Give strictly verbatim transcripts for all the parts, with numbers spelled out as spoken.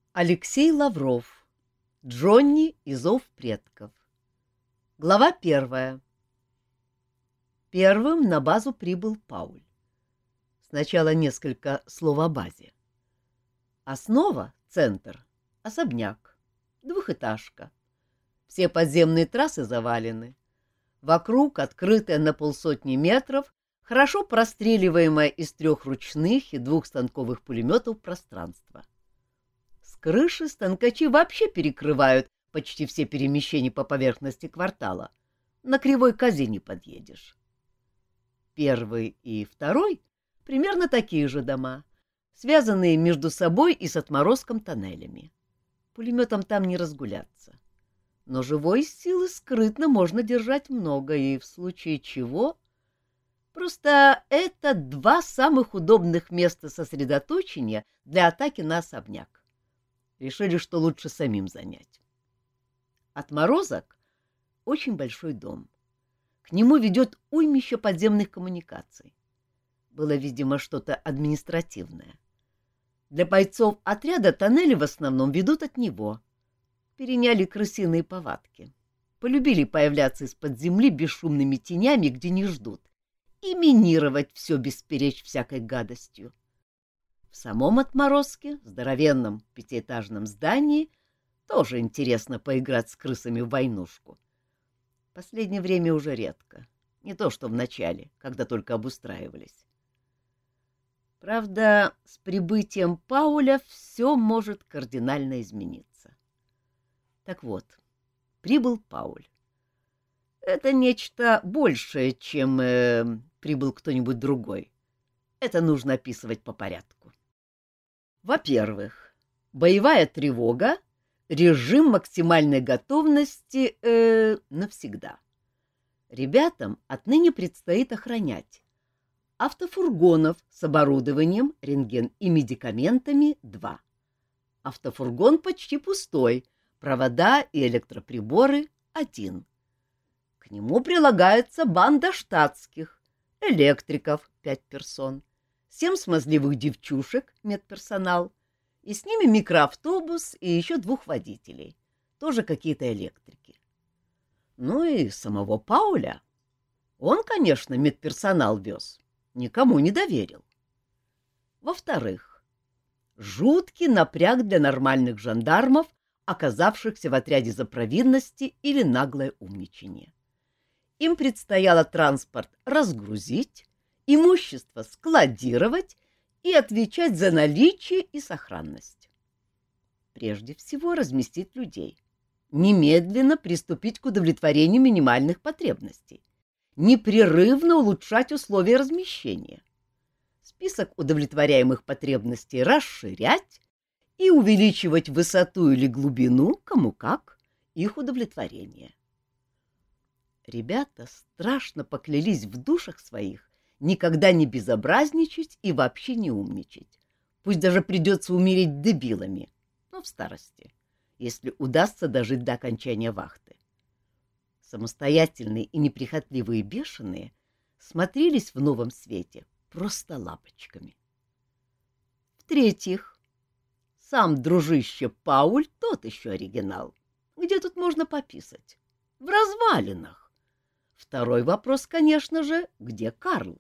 Алексей Лавров. Джонни и зов предков. Глава первая. Первым на базу прибыл Пауль. Сначала несколько слов о базе. Основа — центр, особняк, двухэтажка. Все подземные трассы завалены. Вокруг открытая на полсотни метров, хорошо простреливаемое из трех ручных и двух станковых пулеметов пространство. С крыши станкачи вообще перекрывают почти все перемещения по поверхности квартала. На кривой козе не подъедешь. Первый и второй — примерно такие же дома, связанные между собой и с отморозком тоннелями. Пулеметом там не разгуляться. Но живой силы скрытно можно держать много, и в случае чего... Просто это два самых удобных места сосредоточения для атаки на особняк. Решили, что лучше самим занять. Отморозок — очень большой дом. К нему ведет уймище подземных коммуникаций. Было, видимо, что-то административное. Для бойцов отряда тоннели в основном ведут от него. Переняли крысиные повадки. Полюбили появляться из-под земли бесшумными тенями, где не ждут, и минировать все бесперечь всякой гадостью. В самом отморозке, здоровенном пятиэтажном здании, тоже интересно поиграть с крысами в войнушку. Последнее время уже редко. Не то что в начале, когда только обустраивались. Правда, с прибытием Пауля все может кардинально измениться. Так вот, прибыл Пауль. Это нечто большее, чем э, прибыл кто-нибудь другой. Это нужно описывать по порядку. Во-первых, боевая тревога, режим максимальной готовности э, навсегда. Ребятам отныне предстоит охранять автофургонов с оборудованием, рентген и медикаментами — два. Автофургон почти пустой, провода и электроприборы — один. К нему прилагается банда штатских, электриков — пять персон, семь смазливых девчушек, медперсонал, и с ними микроавтобус и еще двух водителей, тоже какие-то электрики. Ну и самого Пауля. Он, конечно, медперсонал вез, никому не доверил. Во-вторых, жуткий напряг для нормальных жандармов, оказавшихся в отряде за провинности или наглое умничание. Им предстояло транспорт разгрузить, имущество складировать и отвечать за наличие и сохранность. Прежде всего разместить людей, немедленно приступить к удовлетворению минимальных потребностей, непрерывно улучшать условия размещения, список удовлетворяемых потребностей расширять и увеличивать высоту или глубину, кому как, их удовлетворения. Ребята страшно поклялись в душах своих никогда не безобразничать и вообще не умничать. Пусть даже придется умереть дебилами, но в старости, если удастся дожить до окончания вахты. Самостоятельные и неприхотливые бешеные смотрелись в новом свете просто лапочками. В-третьих, сам дружище Пауль тот еще оригинал. Где тут можно пописать? В развалинах. Второй вопрос, конечно же, где Карл?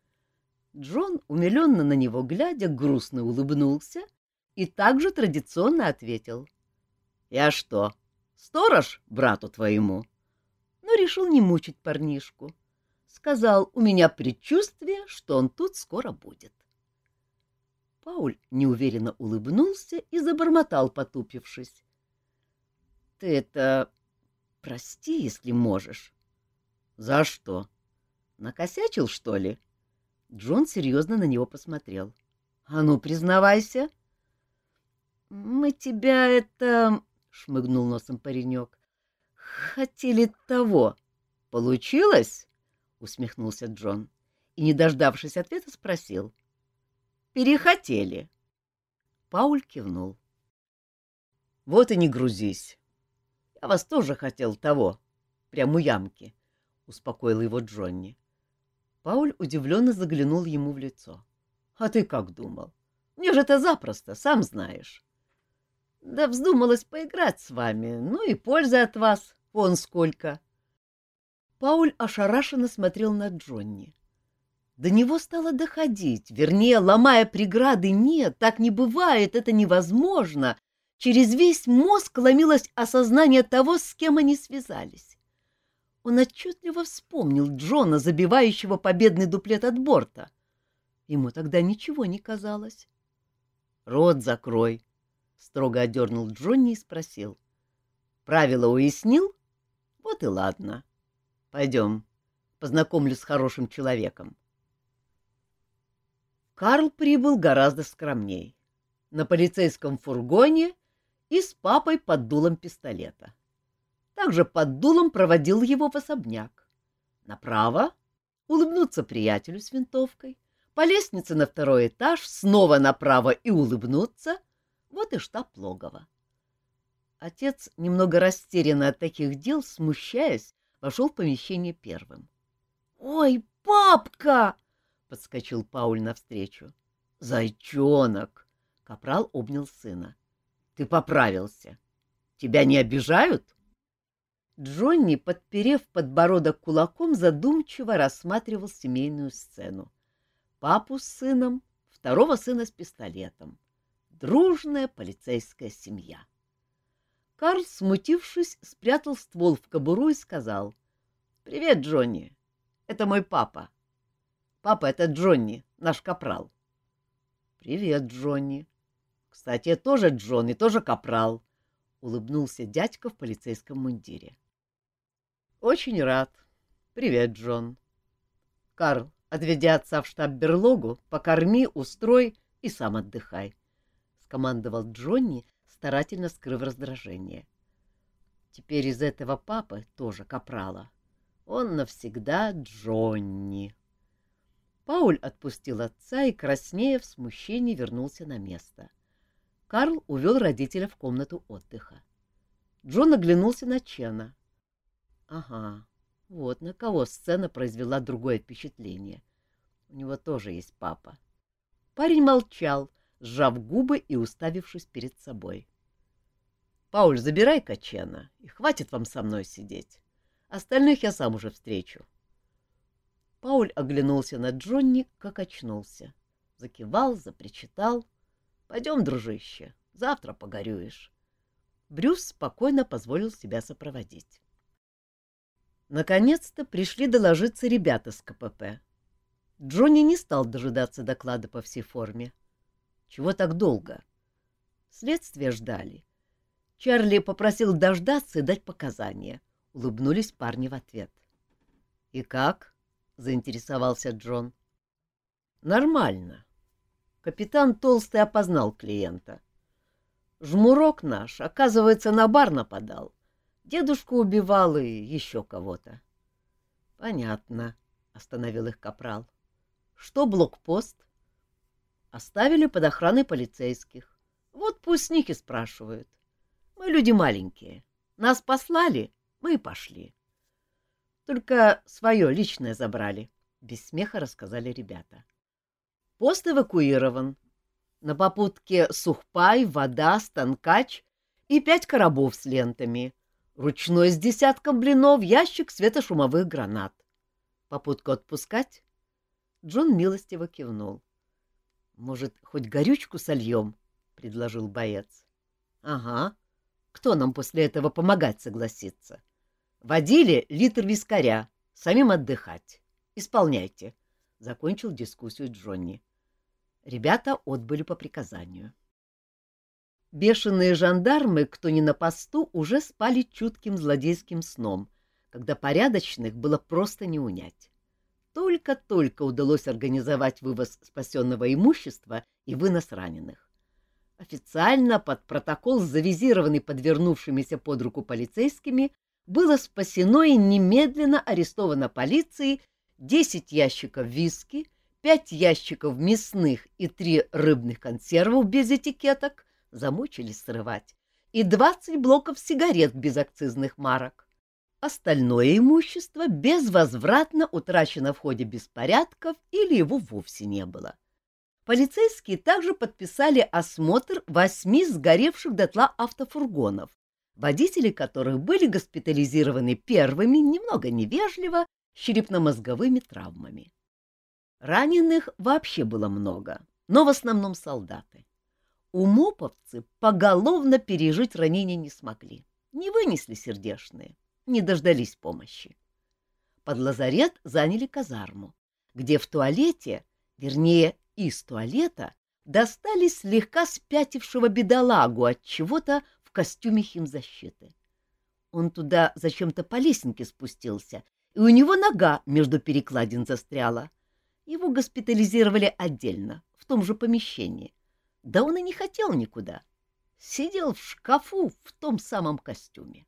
Джон, умиленно на него глядя, грустно улыбнулся и также традиционно ответил: «Я что, сторож брату твоему?» Но решил не мучить парнишку. Сказал: «У меня предчувствие, что он тут скоро будет». Пауль неуверенно улыбнулся и забормотал, потупившись: «Ты это прости, если можешь». «За что? Накосячил, что ли?» Джон серьезно на него посмотрел. «А ну, признавайся». «Мы тебя это...» — шмыгнул носом паренек. «Хотели того». «Получилось?» — усмехнулся Джон и, не дождавшись ответа, спросил: «Перехотели?» Пауль кивнул. «Вот и не грузись. Я вас тоже хотел того, прямо у ямки», — успокоил его Джонни. Пауль удивленно заглянул ему в лицо. — А ты как думал? Мне же это запросто, сам знаешь. Да вздумалась поиграть с вами, ну и пользы от вас вон сколько. Пауль ошарашенно смотрел на Джонни. До него стало доходить, вернее, ломая преграды, нет, так не бывает, это невозможно. Через весь мозг ломилось осознание того, с кем они связались. Он отчетливо вспомнил Джона, забивающего победный дуплет от борта. Ему тогда ничего не казалось. — Рот закрой, — строго одернул Джонни и спросил. — Правила уяснил? Вот и ладно. Пойдем, познакомлю с хорошим человеком. Карл прибыл гораздо скромней. На полицейском фургоне и с папой под дулом пистолета. Также под дулом проводил его в особняк. Направо — улыбнуться приятелю с винтовкой, по лестнице на второй этаж, снова направо и улыбнуться. Вот и штаб логова. Отец, немного растерянный от таких дел, смущаясь, вошел в помещение первым. — Ой, папка! — подскочил Пауль навстречу. — Зайчонок! — капрал обнял сына. — Ты поправился. Тебя не обижают? Джонни, подперев подбородок кулаком, задумчиво рассматривал семейную сцену. Папу с сыном, второго сына с пистолетом. Дружная полицейская семья. Карл, смутившись, спрятал ствол в кобуру и сказал: — Привет, Джонни. Это мой папа. Папа, это Джонни, наш капрал. — Привет, Джонни. Кстати, я тоже Джон и тоже капрал, — улыбнулся дядька в полицейском мундире. — Очень рад. Привет, Джон. Карл, отведи отца в штаб-берлогу, покорми, устрой и сам отдыхай, — скомандовал Джонни, старательно скрыв раздражение. Теперь из этого папы тоже капрала. Он навсегда Джонни. Пауль отпустил отца и, краснея в смущении, вернулся на место. Карл увел родителя в комнату отдыха. Джон оглянулся на Чена. Ага, вот на кого сцена произвела другое впечатление. У него тоже есть папа. Парень молчал, сжав губы и уставившись перед собой. — Пауль, забирай-ка Чена, и хватит вам со мной сидеть. Остальных я сам уже встречу. Пауль оглянулся на Джонни, как очнулся. Закивал, запричитал. — Пойдем, дружище, завтра погорюешь. Брюс спокойно позволил себя сопроводить. Наконец-то пришли доложиться ребята с ка пэ пэ. Джонни не стал дожидаться доклада по всей форме. Чего так долго? Следствие ждали. Чарли попросил дождаться и дать показания. Улыбнулись парни в ответ. — И как? — заинтересовался Джон. — Нормально. Капитан Толстый опознал клиента. Жмурок наш, оказывается, на бар нападал. Дедушку убивал и еще кого-то. — Понятно, — остановил их капрал. — Что блокпост? — Оставили под охраной полицейских. Вот пусть с них и спрашивают. Мы люди маленькие. Нас послали, мы и пошли. Только свое личное забрали, — без смеха рассказали ребята. Пост эвакуирован. На попутке сухпай, вода, станкач и пять коробов с лентами. Ручной с десятком блинов, ящик светошумовых гранат. Попутку отпускать? Джон милостиво кивнул. — Может, хоть горючку сольем? — предложил боец. — Ага. Кто нам после этого помогать согласится? Водили литр вискаря, самим отдыхать. Исполняйте, — закончил дискуссию Джонни. Ребята отбыли по приказанию. Бешеные жандармы, кто не на посту, уже спали чутким злодейским сном, когда порядочных было просто не унять. Только-только удалось организовать вывоз спасенного имущества и вынос раненых. Официально под протокол, завизированный подвернувшимися под руку полицейскими, было спасено и немедленно арестовано полицией десять ящиков виски, пять ящиков мясных и три рыбных консервов без этикеток, замучились срывать, и двадцать блоков сигарет без акцизных марок. Остальное имущество безвозвратно утрачено в ходе беспорядков или его вовсе не было. Полицейские также подписали осмотр восьми сгоревших дотла автофургонов, водители которых были госпитализированы первыми, немного невежливо, с черепно-мозговыми травмами. Раненых вообще было много, но в основном солдаты. Умоповцы поголовно пережить ранения не смогли, не вынесли сердечные, не дождались помощи. Под лазарет заняли казарму, где в туалете, вернее, из туалета, достали слегка спятившего бедолагу от чего-то в костюме химзащиты. Он туда зачем-то по лесенке спустился, и у него нога между перекладин застряла. Его госпитализировали отдельно, в том же помещении. Да он и не хотел никуда. Сидел в шкафу в том самом костюме.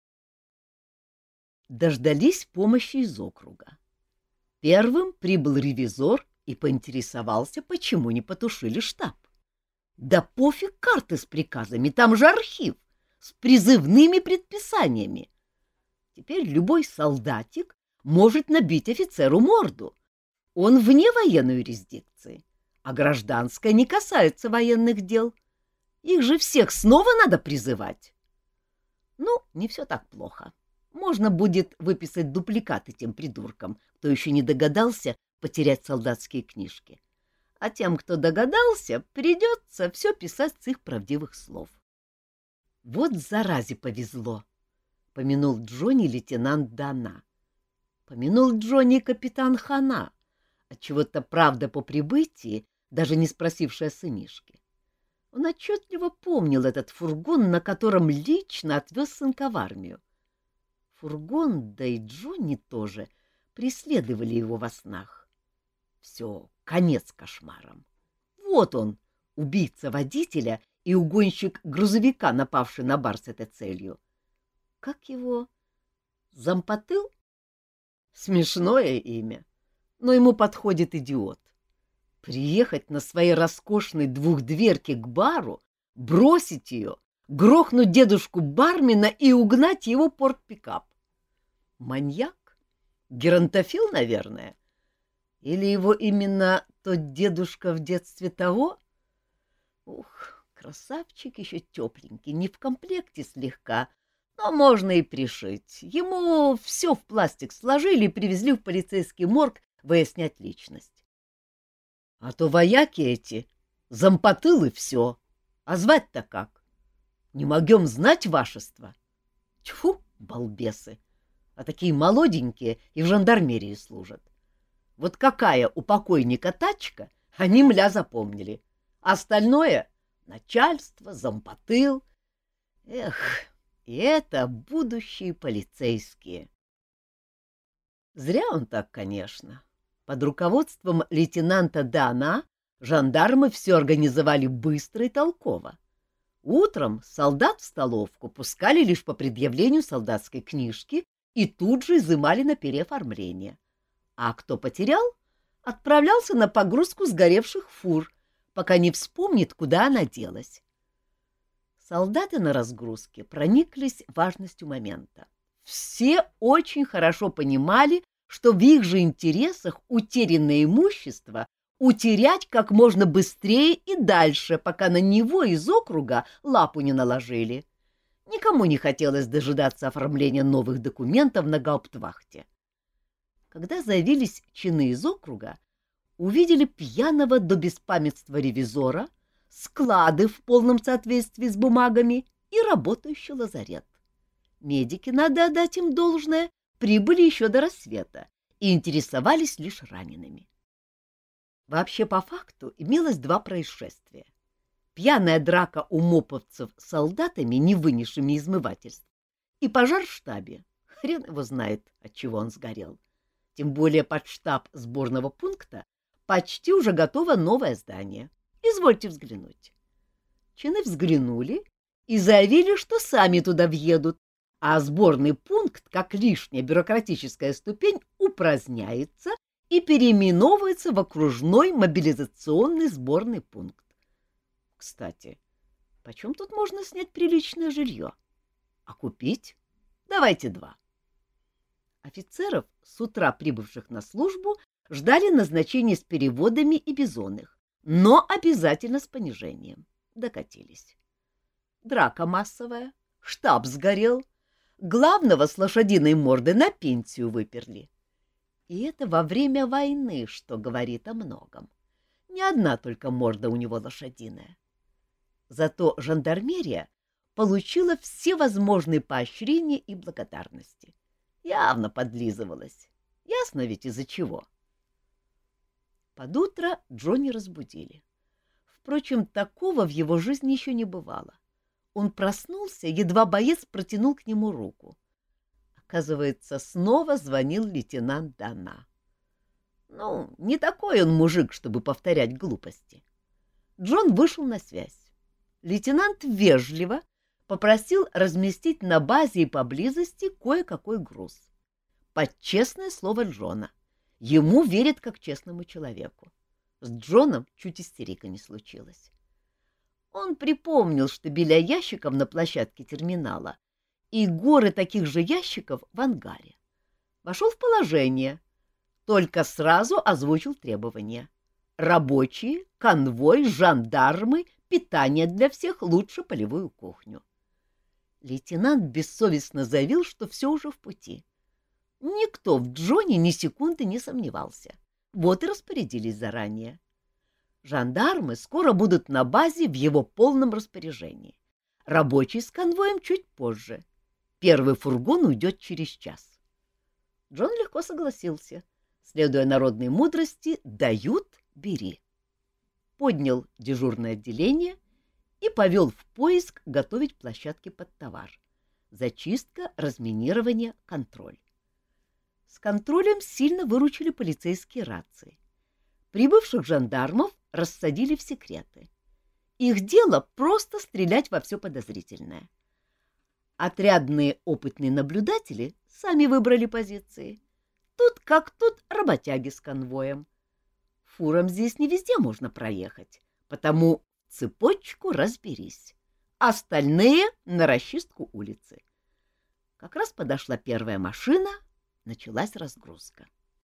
Дождались помощи из округа. Первым прибыл ревизор и поинтересовался, почему не потушили штаб. Да пофиг карты с приказами, там же архив с призывными предписаниями. Теперь любой солдатик может набить офицеру морду. Он вне военной юрисдикции, а гражданская не касается военных дел. Их же всех снова надо призывать. Ну, не все так плохо. Можно будет выписать дубликаты тем придуркам, кто еще не догадался потерять солдатские книжки. А тем, кто догадался, придется все писать с их правдивых слов. Вот заразе повезло, — помянул Джонни лейтенант Дана. Помянул Джонни капитан Хана, отчего-то правда по прибытии, даже не спросившая сынишки. Он отчетливо помнил этот фургон, на котором лично отвез сынка в армию. Фургон, да и Джонни тоже, преследовали его во снах. Все, конец кошмарам. Вот он, убийца водителя и угонщик грузовика, напавший на бар с этой целью. Как его? Зампотыл? Смешное имя, но ему подходит идиот. Приехать на своей роскошной двухдверке к бару, бросить ее, грохнуть дедушку бармена и угнать его порт-пикап. Маньяк? Геронтофил, наверное? Или его именно тот дедушка в детстве того? Ух, красавчик еще тепленький, не в комплекте слегка, но можно и пришить. Ему все в пластик сложили и привезли в полицейский морг выяснять личность. А то вояки эти, зампотылы все. А звать-то как? Не могем знать вашество. Тьфу, балбесы! А такие молоденькие и в жандармерии служат. Вот какая у покойника тачка, они мля запомнили. А остальное — начальство, зампотыл. Эх, и это будущие полицейские. Зря он так, конечно. Под руководством лейтенанта Дана жандармы все организовали быстро и толково. Утром солдат в столовку пускали лишь по предъявлению солдатской книжки и тут же изымали на переоформление. А кто потерял, отправлялся на погрузку сгоревших фур, пока не вспомнит, куда она делась. Солдаты на разгрузке прониклись важностью момента. Все очень хорошо понимали, что в их же интересах утерянное имущество утерять как можно быстрее и дальше, пока на него из округа лапу не наложили. Никому не хотелось дожидаться оформления новых документов на гауптвахте. Когда заявились чины из округа, увидели пьяного до беспамятства ревизора, склады в полном соответствии с бумагами и работающий лазарет. Медики, надо отдать им должное, прибыли еще до рассвета и интересовались лишь ранеными. Вообще, по факту, имелось два происшествия. Пьяная драка у моповцев с солдатами, не вынесшими измывательств, и пожар в штабе. Хрен его знает, от чего он сгорел. Тем более под штаб сборного пункта почти уже готово новое здание. Извольте взглянуть. Чины взглянули и заявили, что сами туда въедут, а сборный пункт, как лишняя бюрократическая ступень, упраздняется и переименовывается в окружной мобилизационный сборный пункт. Кстати, почем тут можно снять приличное жилье? А купить? Давайте два. Офицеров, с утра прибывших на службу, ждали назначения с переводами и без оных, но обязательно с понижением. Докатились. Драка массовая, штаб сгорел, главного с лошадиной морды на пенсию выперли. И это во время войны, что говорит о многом. Не одна только морда у него лошадиная. Зато жандармерия получила все возможные поощрения и благодарности. Явно подлизывалась. Ясно ведь из-за чего. Под утро Джонни разбудили. Впрочем, такого в его жизни еще не бывало. Он проснулся, едва боец протянул к нему руку. Оказывается, снова звонил лейтенант Дана. Ну, не такой он мужик, чтобы повторять глупости. Джон вышел на связь. Лейтенант вежливо попросил разместить на базе и поблизости кое-какой груз. Под честное слово Джона. Ему верят как честному человеку. С Джоном чуть истерика не случилась. Он припомнил штабеля ящиков на площадке терминала и горы таких же ящиков в ангаре. Вошел в положение, только сразу озвучил требования. Рабочие, конвой, жандармы, питание для всех, лучше полевую кухню. Лейтенант бессовестно заявил, что все уже в пути. Никто в Джоне ни секунды не сомневался. Вот и распорядились заранее. Жандармы скоро будут на базе в его полном распоряжении. Рабочий с конвоем чуть позже. Первый фургон уйдет через час. Джон легко согласился. Следуя народной мудрости, дают — бери. Поднял дежурное отделение и повел в поиск готовить площадки под товар. Зачистка, разминирование, контроль. С контролем сильно выручили полицейские рации. Прибывших жандармов рассадили в секреты. Их дело просто стрелять во все подозрительное. Отрядные опытные наблюдатели сами выбрали позиции. Тут как тут работяги с конвоем. Фурам здесь не везде можно проехать, потому цепочку разберись. Остальные — на расчистку улицы. Как раз подошла первая машина, началась разгрузка.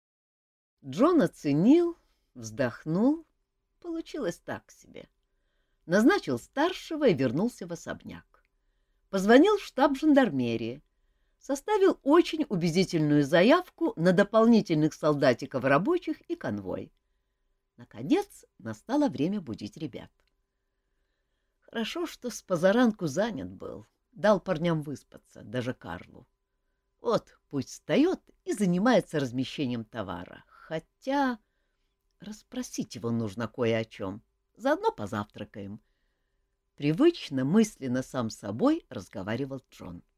Джон оценил, вздохнул. Получилось так себе. Назначил старшего и вернулся в особняк. Позвонил в штаб жандармерии. Составил очень убедительную заявку на дополнительных солдатиков рабочих и конвой. Наконец настало время будить ребят. Хорошо, что с позаранку занят был. Дал парням выспаться, даже Карлу. Вот пусть встает и занимается размещением товара. Хотя расспросить его нужно кое о чем. Заодно позавтракаем. Привычно, мысленно сам с собой разговаривал Джон.